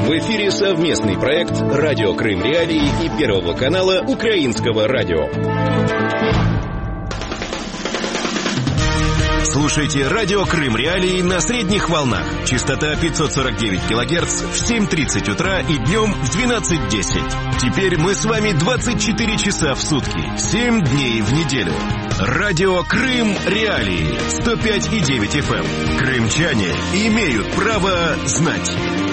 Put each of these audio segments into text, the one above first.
В эфире совместный проект «Радио Крым Реалии» и Первого канала Украинского радио. Слушайте «Радио Крым Реалии» на средних волнах. Частота 549 кГц в 7:30 утра и днем в 12:10. Теперь мы с вами 24 часа в сутки, 7 дней в неделю. «Радио Крым Реалии» 105,9 FM. Крымчане имеют право знать.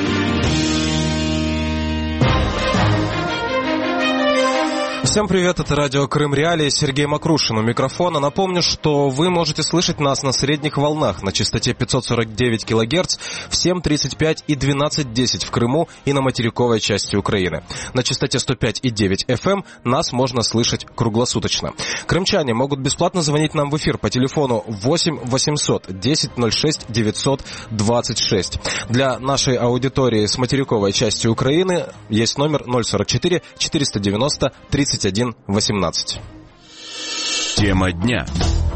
Всем привет, это радио Крым Реалии, Сергей Макрушин у микрофона. Напомню, что вы можете слышать нас на средних волнах на частоте 549 кГц в 7:35 и 12:10 в Крыму и на материковой части Украины. На частоте 105,9 FM нас можно слышать круглосуточно. Крымчане могут бесплатно звонить нам в эфир по телефону 8 800 10 06 926. Для нашей аудитории с материковой части Украины есть номер 044 490 31 18. Тема дня.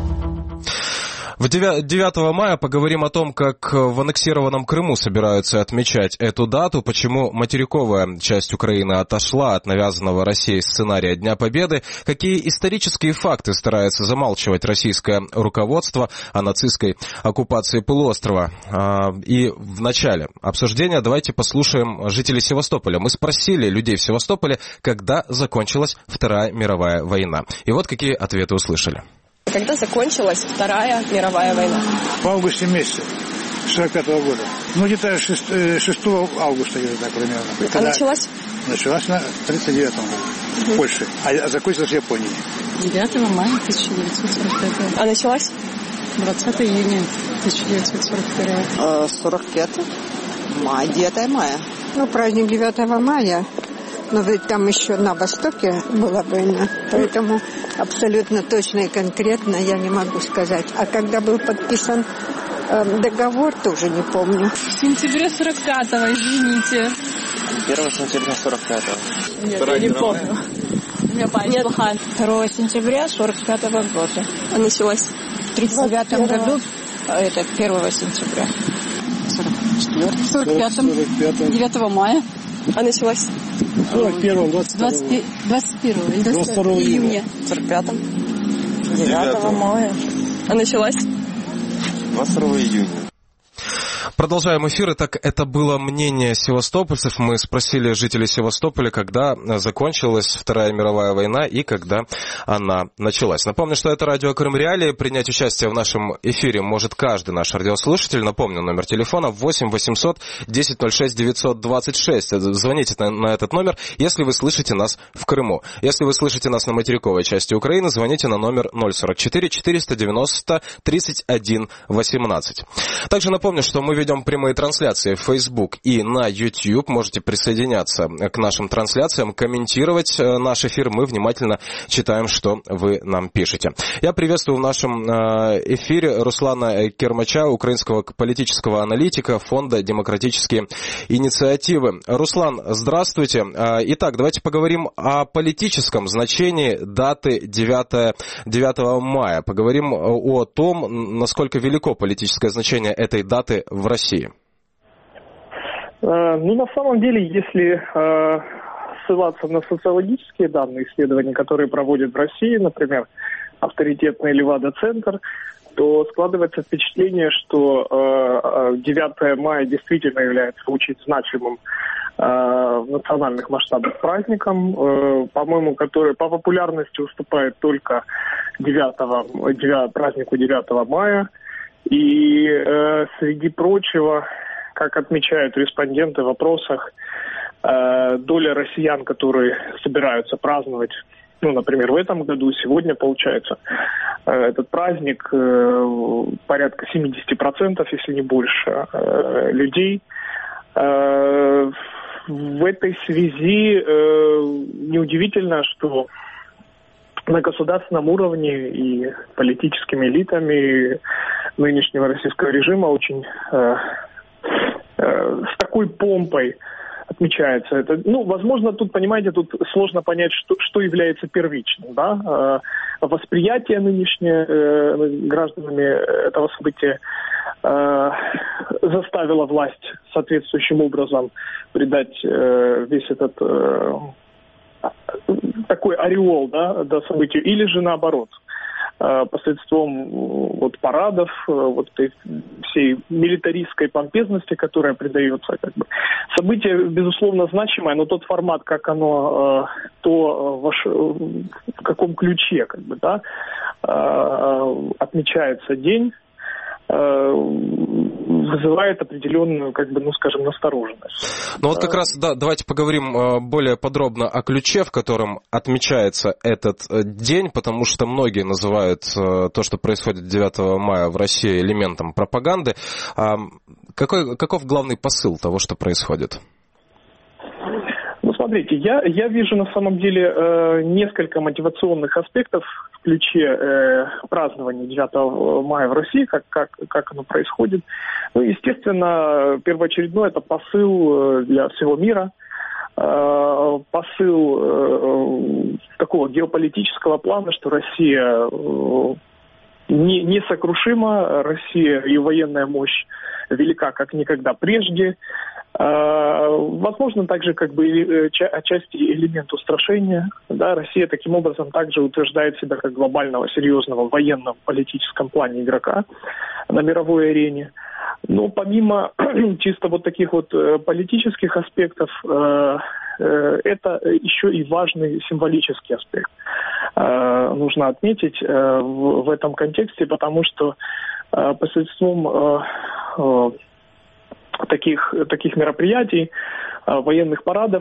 В 9 мая поговорим о том, как в аннексированном Крыму собираются отмечать эту дату, почему материковая часть Украины отошла от навязанного Россией сценария Дня Победы, какие исторические факты старается замалчивать российское руководство о нацистской оккупации полуострова. И в начале обсуждения давайте послушаем жителей Севастополя. Мы спросили людей в Севастополе, когда закончилась Вторая мировая война. И вот какие ответы услышали. Когда закончилась Вторая мировая война? В августе месяце 45-го года. Ну, где-то 6 августа, где-то так примерно. А началась? Началась на 39-м году в Польше, а закончилась в Японии. 9 мая 1945 года. А началась? 20 июня 1941. 45 мая, 9 мая. Ну, праздник 9 мая. Но ведь там еще на Востоке была война, поэтому абсолютно точно и конкретно я не могу сказать. А когда был подписан договор, тоже не помню. В сентябре 45-го, извините. 1 сентября 45-го. Нет, я не помню. У меня память плохая. 2 сентября 45-го года. А началась? В 39-м году, это 1 сентября. 45-м, 9 мая. А началась? 41-м, 22-м. 22 июня. 45-м. 9 мая. А началась? 22 июня. Продолжаем эфир. Итак, это было мнение севастопольцев. Мы спросили жителей Севастополя, когда закончилась Вторая мировая война и когда она началась. Напомню, что это радио Крым Реалии. Принять участие в нашем эфире может каждый наш радиослушатель. Напомню, номер телефона 8 800 10 06 926. Звоните на этот номер, если вы слышите нас в Крыму. Если вы слышите нас на материковой части Украины, звоните на номер 044 490 31 18. Также напомню, что мы ведем прямые трансляции в Facebook и на YouTube. Можете присоединяться к нашим трансляциям, комментировать наш эфир. Мы внимательно читаем, что вы нам пишете. Я приветствую в нашем эфире Руслана Кермача, украинского политического аналитика Фонда «Демократические инициативы». Руслан, здравствуйте. Итак, давайте поговорим о политическом значении даты 9 мая. Поговорим о том, насколько велико политическое значение этой даты в России. Ну, на самом деле, если ссылаться на социологические данные исследований, которые проводят в России, например, авторитетный Левада-центр, то складывается впечатление, что 9 мая действительно является очень значимым в национальных масштабах праздником, по-моему, который по популярности уступает только празднику 9 мая. И среди прочего, как отмечают респонденты в опросах, доля россиян, которые собираются праздновать, ну, например, в этом году, сегодня, получается, этот праздник, порядка 70%, если не больше, людей. В этой связи неудивительно, что на государственном уровне и политическими элитами нынешнего российского режима очень с такой помпой отмечается это. Ну, возможно, тут, понимаете, тут сложно понять, что является первичным, да? Восприятие нынешнее гражданами этого события заставила власть соответствующим образом придать весь этот такой ореол, да, до событий, или же наоборот, посредством вот парадов, вот этой всей милитаристской помпезности, которая придается, как бы. Событие, безусловно, значимое, но тот формат, как оно, в каком ключе, как бы, да, отмечается день, вызывает определенную, как бы, ну, скажем, настороженность. Ну вот как раз, да, давайте поговорим более подробно о ключе, в котором отмечается этот день, потому что многие называют то, что происходит 9 мая в России, элементом пропаганды. Каков главный посыл того, что происходит? Ну, смотрите, я вижу на самом деле несколько мотивационных аспектов в ключе празднования 9 мая в России, как оно происходит. Ну, естественно, первоочередной это посыл для всего мира, посыл такого геополитического плана, что Россия несокрушима, Россия, ее военная мощь велика как никогда прежде. Возможно, также как бы отчасти элемент устрашения. Да, Россия таким образом также утверждает себя как глобального, серьезного военного политическом плане игрока на мировой арене. Но помимо чисто вот таких вот политических аспектов, это еще и важный символический аспект. Нужно отметить в этом контексте, потому что посредством таких мероприятий, военных парадов,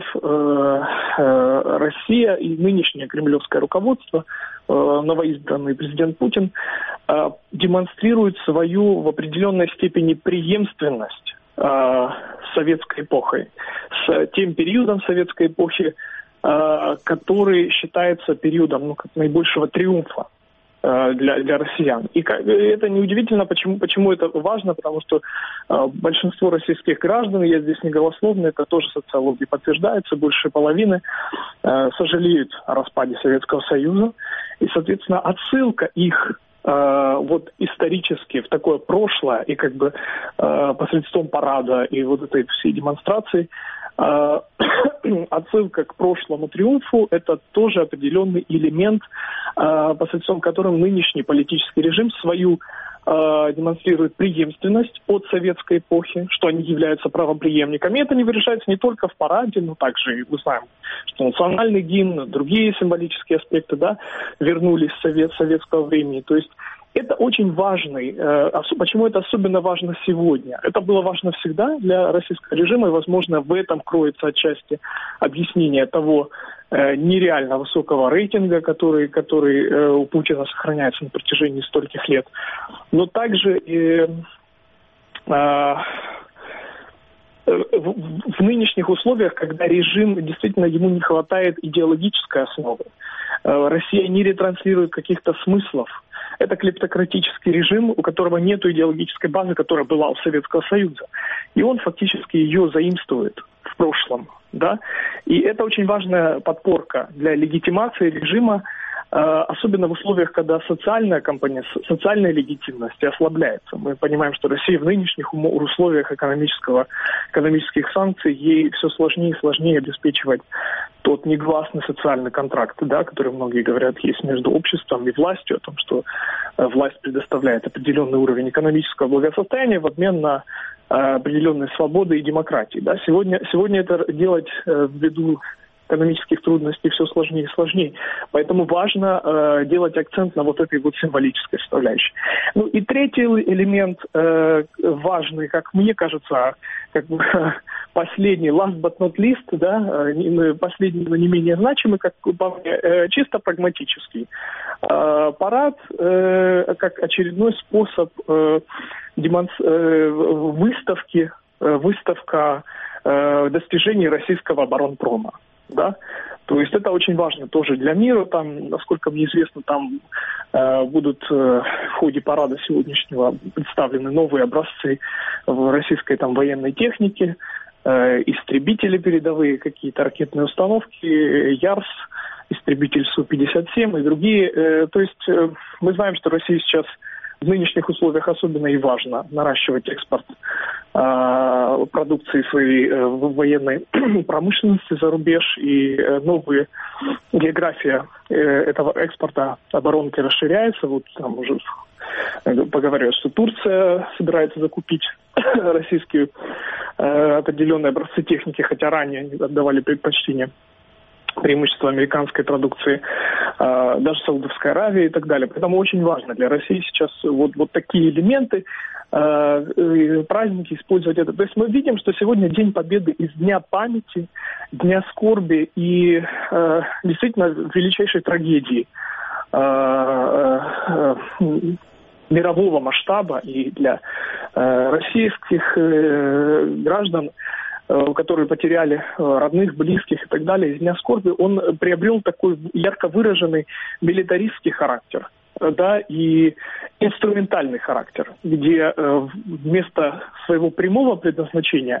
Россия и нынешнее кремлевское руководство, новоизбранный президент Путин, демонстрирует свою в определенной степени преемственность с советской эпохой, с тем периодом советской эпохи, который считается периодом наибольшего триумфа для россиян. И это неудивительно, почему это важно, потому что большинство российских граждан, я здесь не голословно, это тоже социологии подтверждается, больше половины сожалеют о распаде Советского Союза. И, соответственно, отсылка их вот исторически в такое прошлое и как бы посредством парада и вот этой всей демонстрации, отсылка к прошлому триумфу – это тоже определенный элемент, посредством которого нынешний политический режим свою демонстрирует преемственность от советской эпохи, что они являются правопреемниками. И это не выражается не только в параде, но также, мы знаем, что национальный гимн, другие символические аспекты, да, вернулись с советского времени. То есть это очень важный. Почему это особенно важно сегодня? Это было важно всегда для российского режима, и, возможно, в этом кроется отчасти объяснение того нереально высокого рейтинга, который у Путина сохраняется на протяжении стольких лет. Но также в нынешних условиях, когда режим, действительно, ему не хватает идеологической основы, Россия не ретранслирует каких-то смыслов. Это клептократический режим, у которого нет идеологической базы, которая была у Советского Союза. И он фактически ее заимствует в прошлом. Да? И это очень важная подпорка для легитимации режима, особенно в условиях, когда социальная компонент, социальная легитимность ослабляется. Мы понимаем, что Россия в нынешних условиях экономических санкций, ей все сложнее и сложнее обеспечивать тот негласный социальный контракт, да, который многие говорят есть между обществом и властью, о том, что власть предоставляет определенный уровень экономического благосостояния в обмен на определенные свободы и демократии. Да. Сегодня это делать ввиду экономических трудностей все сложнее и сложнее. Поэтому важно делать акцент на вот этой вот символической составляющей. Ну и третий элемент важный, как мне кажется, как бы последний, last but not least, да, последний, но не менее значимый, как по мне, чисто прагматический. Парад как очередной способ выставка достижений российского оборонпрома. Да? То есть это очень важно тоже для мира. Там, насколько мне известно, там будут в ходе парада сегодняшнего представлены новые образцы российской там военной техники, истребители передовые, какие-то ракетные установки, Ярс, истребитель Су-57 и другие. То есть мы знаем, что Россия сейчас В нынешних условиях особенно и важно наращивать экспорт продукции своей военной промышленности за рубеж, и новая география этого экспорта оборонки расширяется. Вот там уже поговорю, что Турция собирается закупить российские определенные образцы техники, хотя ранее они отдавали предпочтение преимущество американской продукции, даже Саудовская Аравия и так далее. Поэтому очень важно для России сейчас вот такие элементы, праздники использовать это. То есть мы видим, что сегодня День Победы из Дня памяти, Дня скорби и действительно величайшей трагедии мирового масштаба и для российских граждан, которые потеряли родных, близких и так далее, из Дня скорби, он приобрел такой ярко выраженный милитаристский характер, да, и инструментальный характер, где вместо своего прямого предназначения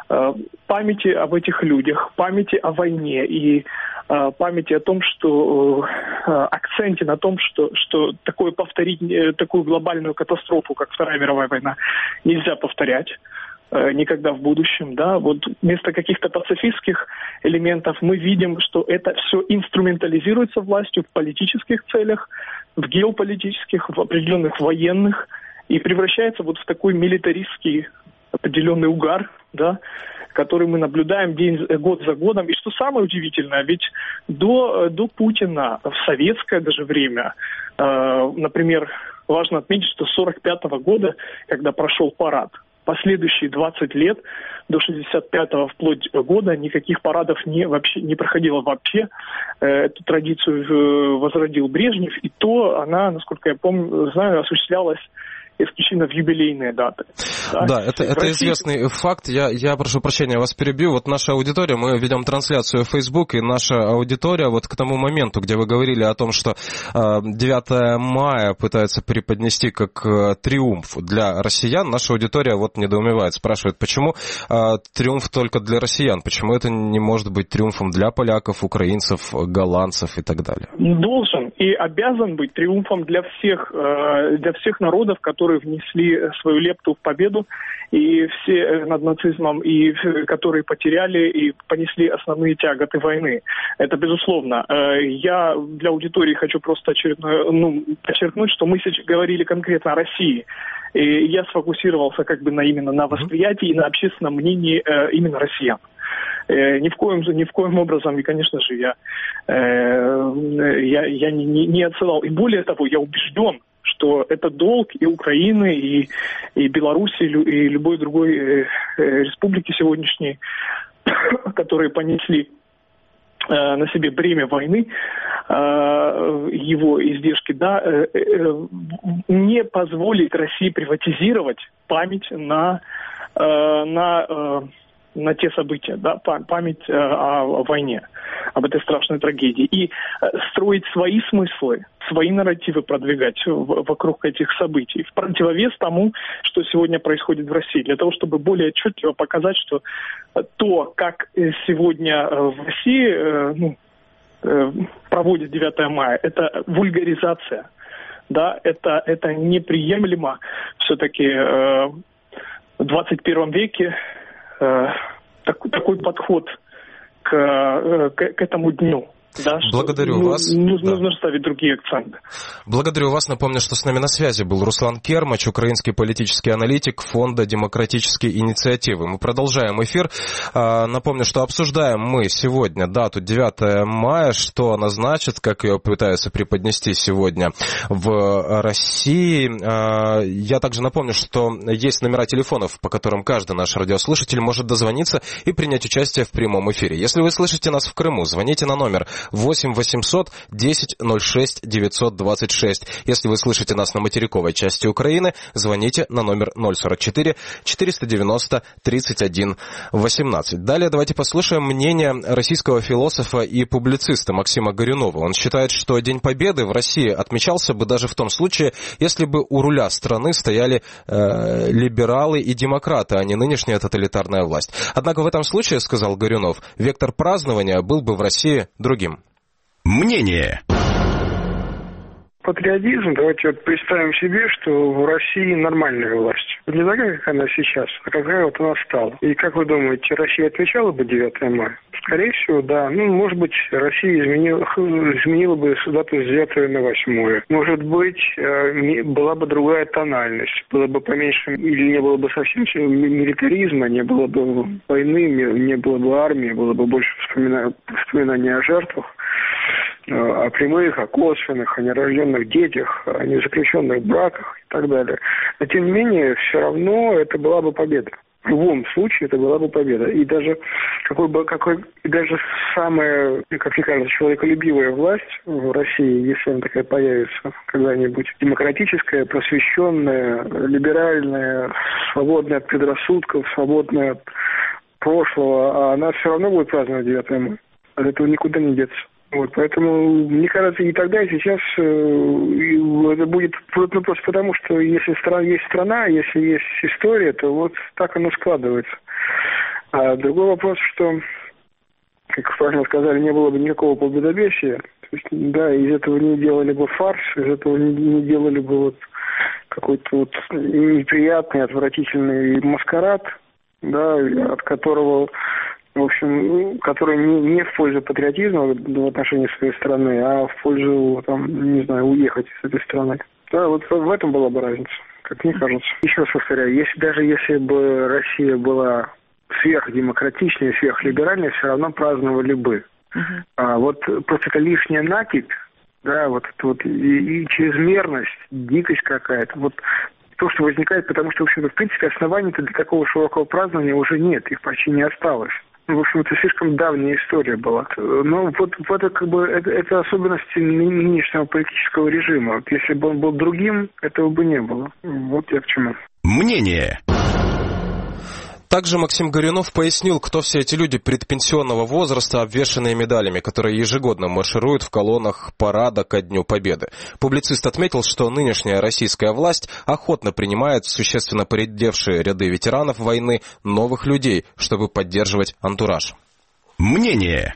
памяти об этих людях, памяти о войне и памяти о том, что акценте на том, что такое повторить, такую глобальную катастрофу, как Вторая мировая война, нельзя повторять никогда в будущем, да, вот вместо каких-то пацифистских элементов мы видим, что это все инструментализируется властью в политических целях, в геополитических, в определенных военных, и превращается вот в такой милитаристский определенный угар, да, который мы наблюдаем год за годом. И что самое удивительное, ведь до Путина в советское даже время, например, важно отметить, что с 1945 года, когда прошел парад, последующие 20 лет, до 65-го вплоть года, никаких парадов не проходило вообще. Эту традицию возродил Брежнев, и то она, насколько я помню, знаю, осуществлялась исключительно в юбилейные даты. Да, это известный факт. Я прошу прощения, вас перебью. Вот наша аудитория, мы ведем трансляцию в Facebook, и наша аудитория вот к тому моменту, где вы говорили о том, что 9 мая пытается преподнести как триумф для россиян, наша аудитория вот недоумевает, спрашивает, почему триумф только для россиян, почему это не может быть триумфом для поляков, украинцев, голландцев и так далее? Должен и обязан быть триумфом для всех народов, которые внесли свою лепту в победу, и все над нацизмом, и которые потеряли и понесли основные тяготы войны. Это безусловно. Я для аудитории хочу просто подчеркнуть, что мы сейчас говорили конкретно о России. И я сфокусировался именно на восприятии и на общественном мнении именно россиян. Ни в коем образом, и, конечно же, я не отсылал. И более того, я убежден, что это долг и Украины, и Беларуси, и любой другой республики сегодняшней, которые понесли на себе бремя войны, его издержки, да, не позволить России приватизировать память на те события, да, память о войне, об этой страшной трагедии. И строить свои смыслы, свои нарративы продвигать вокруг этих событий, в противовес тому, что сегодня происходит в России, для того, чтобы более отчетливо показать, что то, как сегодня в России проводит 9 мая, это вульгаризация, да, это неприемлемо все-таки в 21 веке такой подход к этому дню. Да, благодарю вас. Нужно ставить другие акценты. Благодарю вас. Напомню, что с нами на связи был Руслан Кермач, украинский политический аналитик Фонда демократической инициативы. Мы продолжаем эфир. Напомню, что обсуждаем мы сегодня дату 9 мая, что она значит, как ее пытаются преподнести сегодня в России. Я также напомню, что есть номера телефонов, по которым каждый наш радиослушатель может дозвониться и принять участие в прямом эфире. Если вы слышите нас в Крыму, звоните на номер 8 800 10 06 926. Если вы слышите нас на материковой части Украины, звоните на номер 044 490 31 18. Далее давайте послушаем мнение российского философа и публициста Максима Горюнова. Он считает, что День Победы в России отмечался бы даже в том случае, если бы у руля страны стояли либералы и демократы, а не нынешняя тоталитарная власть. Однако в этом случае, сказал Горюнов, вектор празднования был бы в России другим. Мнение. Патриотизм, давайте вот представим себе, что в России нормальная власть. Не такая, как она сейчас, а какая вот она стала. И как вы думаете, Россия отвечала бы 9 мая? Скорее всего, да. Может быть, Россия изменила бы дату с 9 на 8. Может быть, была бы другая тональность. Было бы поменьше, или не было бы совсем милитаризма, не было бы войны, не было бы армии, было бы больше вспоминаний о жертвах, о прямых, о косвенных, о нерожденных детях, о незаключенных браках и так далее. Но, тем не менее, все равно это была бы победа. В любом случае это была бы победа. И даже даже самая, как мне кажется, человеколюбивая власть в России, если она такая появится когда-нибудь, демократическая, просвещенная, либеральная, свободная от предрассудков, свободная от прошлого, она все равно будет праздновать 9 мая. От этого никуда не деться. Поэтому, мне кажется, и тогда, и сейчас это будет просто потому, что если есть страна, если есть история, то вот так оно складывается. А другой вопрос, что, как правильно сказали, не было бы никакого победобесия. То есть, да, из этого не делали бы фарс, из этого не делали бы какой-то неприятный, отвратительный маскарад, да, от которого... В общем, который не в пользу патриотизма в отношении своей страны, а в пользу, уехать из этой страны. Да, вот в этом была бы разница, как мне кажется. Еще раз повторяю, если бы Россия была сверхдемократичнее, сверхлиберальнее, все равно праздновали бы. А вот просто это лишняя накипь, да, и чрезмерность, дикость какая-то, то, что возникает, потому что, в общем-то, в принципе, оснований-то для такого широкого празднования уже нет, их почти не осталось. В общем, это слишком давняя история была. Но это особенности нынешнего политического режима. Если бы он был другим, этого бы не было. Вот я к чему. Мнение. Также Максим Горюнов пояснил, кто все эти люди предпенсионного возраста, обвешанные медалями, которые ежегодно маршируют в колоннах парада ко Дню Победы. Публицист отметил, что нынешняя российская власть охотно принимает существенно поредевшие ряды ветеранов войны новых людей, чтобы поддерживать антураж. Мнение.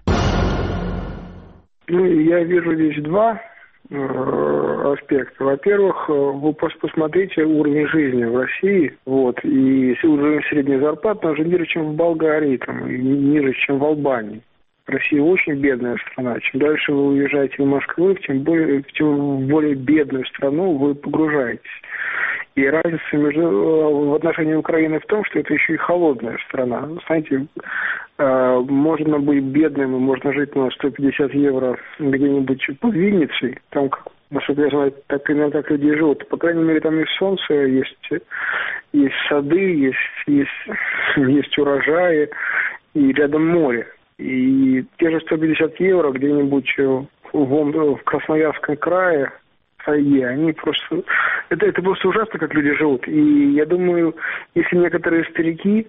Я вижу здесь два аспекта. Во-первых, вы просто посмотрите уровень жизни в России, и уровень средней зарплаты уже ниже, чем в Болгарии, и ниже, чем в Албании. Россия очень бедная страна. Чем дальше вы уезжаете в Москву, тем в более бедную страну вы погружаетесь. И разница в отношении Украины в том, что это еще и холодная страна. Знаете, можно быть бедным, и можно жить на 150 евро где-нибудь под Винницей, там, насколько я знаю, примерно так люди живут. По крайней мере, там есть солнце, есть сады, есть урожаи, и рядом море. И те же 150 евро где-нибудь в Красноярском крае, они просто... Это просто ужасно, как люди живут. И я думаю, если некоторые старики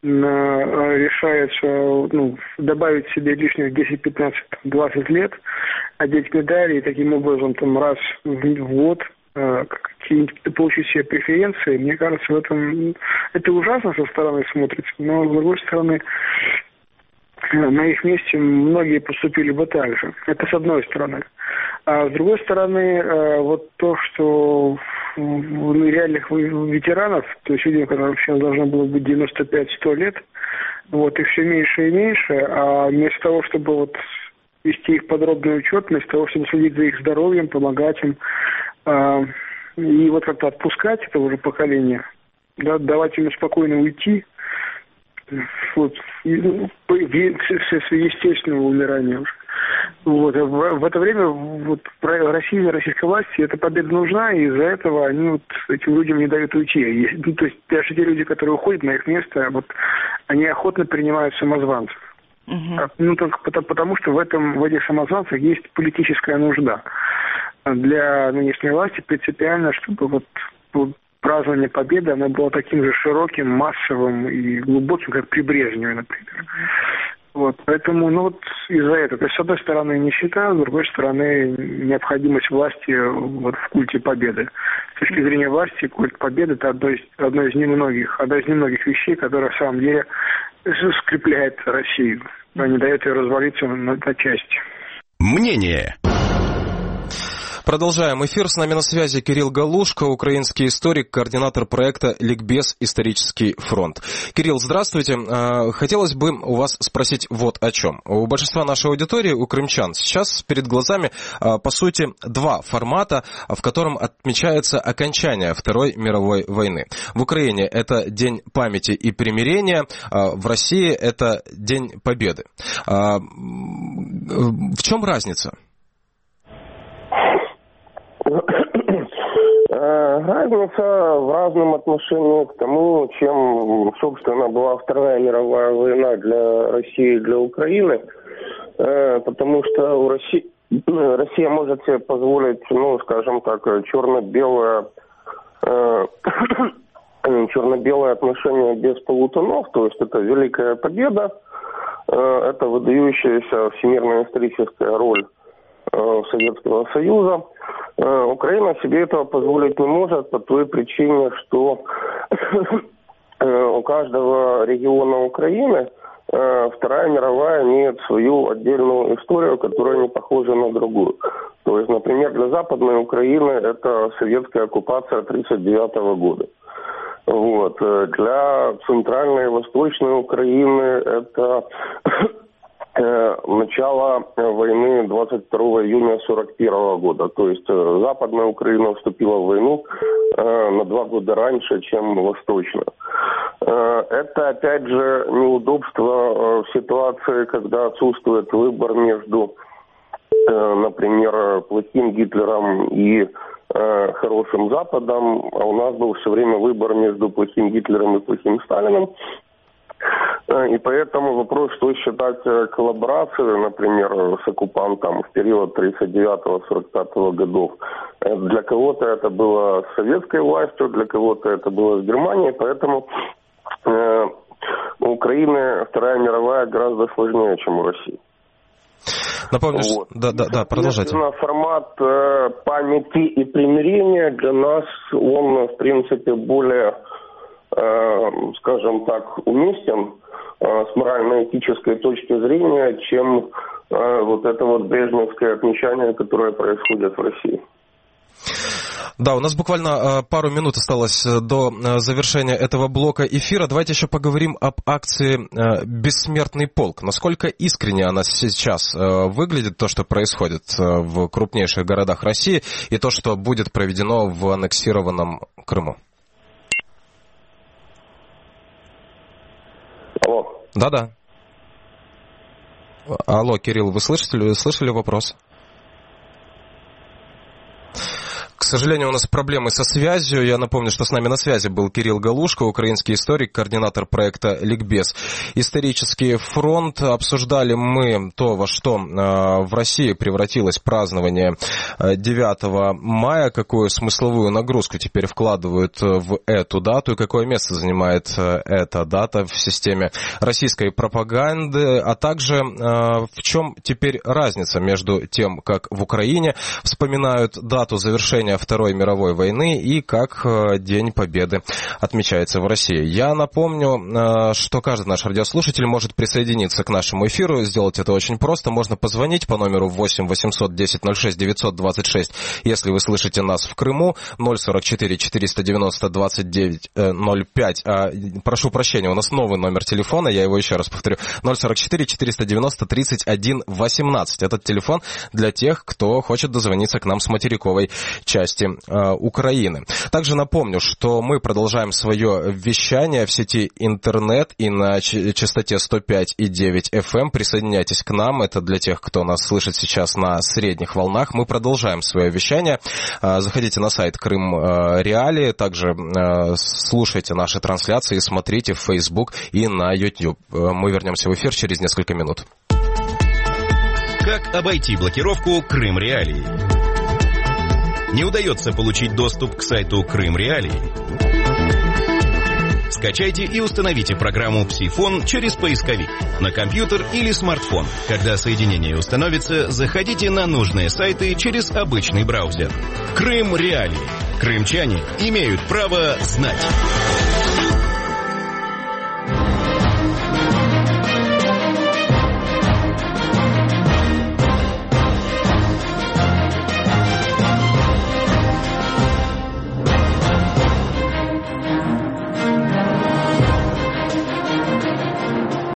решаются добавить себе лишних 10, 15, 20 лет, одеть медали и таким образом раз в год получить себе преференции, мне кажется, это ужасно со стороны смотрится, но с другой стороны, на их месте многие поступили бы так же. Это с одной стороны. А с другой стороны, то, что реальных ветеранов, то есть людям, которым вообще должно было быть 95-100 лет, их все меньше и меньше, а вместо того, чтобы вести их подробный учет, вместо того, чтобы следить за их здоровьем, помогать им, и как-то отпускать это уже поколение, давать им спокойно уйти, естественного умирания уже. В это время России, российской власти эта победа нужна, и из-за этого они этим людям не дают уйти. То есть даже те люди, которые уходят на их место, они охотно принимают самозванцев. Только потому, что в этих самозванцах есть политическая нужда. Для нынешней власти принципиально, чтобы празднование победы, оно было таким же широким, массовым и глубоким, как при Брежневе, например. Поэтому, из-за этого. То есть, с одной стороны, нищета, с другой стороны, необходимость власти в культе победы. С точки зрения власти, культ победы – это одна из немногих вещей, которая, в самом деле, скрепляет Россию, а не дает ее развалиться на части. Мнение. Продолжаем эфир. С нами на связи Кирилл Галушко, украинский историк, координатор проекта «Ликбез. Исторический фронт». Кирилл, здравствуйте. Хотелось бы у вас спросить вот о чем. У большинства нашей аудитории, у крымчан, сейчас перед глазами, по сути, два формата, в котором отмечается окончание Второй мировой войны. В Украине это День памяти и примирения, в России это День Победы. В чем разница? Разница в разном отношении к тому, чем, собственно, была Вторая мировая война для России и для Украины, потому что Россия может себе позволить, скажем так, черно-белое отношение без полутонов, то есть это великая победа, это выдающаяся всемирная историческая роль Советского Союза. Украина себе этого позволить не может по той причине, что у каждого региона Украины Вторая мировая имеет свою отдельную историю, которая не похожа на другую. То есть, например, для Западной Украины это советская оккупация 1939 года. Вот. Для Центральной и Восточной Украины это начало войны 22 июня 1941 года. То есть Западная Украина вступила в войну на 2 года раньше, чем Восточная. Это, опять же, неудобство в ситуации, когда отсутствует выбор между, например, плохим Гитлером и хорошим Западом, а у нас был все время выбор между плохим Гитлером и плохим Сталиным. И поэтому вопрос, что считать коллаборацией, например, с оккупантом в период 1939-1945 годов, для кого-то это было с советской властью, для кого-то это было с Германией, поэтому у Украины Вторая мировая гораздо сложнее, чем у России. Напомню, вот. Да, продолжайте. Формат памяти и примирения для нас, он, в принципе, более, скажем так, уместен с морально-этической точки зрения, чем вот это вот брежневское отмечание, которое происходит в России. Да, у нас буквально пару минут осталось до завершения этого блока эфира. Давайте еще поговорим об акции «Бессмертный полк». Насколько искренне она сейчас выглядит, то, что происходит в крупнейших городах России, и то, что будет проведено в аннексированном Крыму? Алло. Да. Алло, Кирилл, вы слышали вопрос? К сожалению, у нас проблемы со связью. Я напомню, что с нами на связи был Кирилл Галушко, украинский историк, координатор проекта «Ликбез. Исторический фронт». Обсуждали мы то, во что в России превратилось празднование 9 мая, какую смысловую нагрузку теперь вкладывают в эту дату и какое место занимает эта дата в системе российской пропаганды, а также в чем теперь разница между тем, как в Украине вспоминают дату завершения Второй мировой войны и как День Победы отмечается в России. Я напомню, что каждый наш радиослушатель может присоединиться к нашему эфиру. Сделать это очень просто. Можно позвонить по номеру 8 800 10 06 926, если вы слышите нас в Крыму, 044 490 29 05. Прошу прощения, у нас новый номер телефона, я его еще раз повторю. 044 490 31 18. Этот телефон для тех, кто хочет дозвониться к нам с материковой части Украины. Также напомню, что мы продолжаем свое вещание в сети интернет и на частоте 105,9 FM. Присоединяйтесь к нам. Это для тех, кто нас слышит сейчас на средних волнах. Мы продолжаем свое вещание. Заходите на сайт Крым Реалии. Также слушайте наши трансляции, смотрите в Facebook и на YouTube. Мы вернемся в эфир через несколько минут. Как обойти блокировку Крым Реалии? Не удается получить доступ к сайту Крым Реалии? Скачайте и установите программу «Псифон» через поисковик на компьютер или смартфон. Когда соединение установится, заходите на нужные сайты через обычный браузер. Крым Реалии. Крымчане имеют право знать.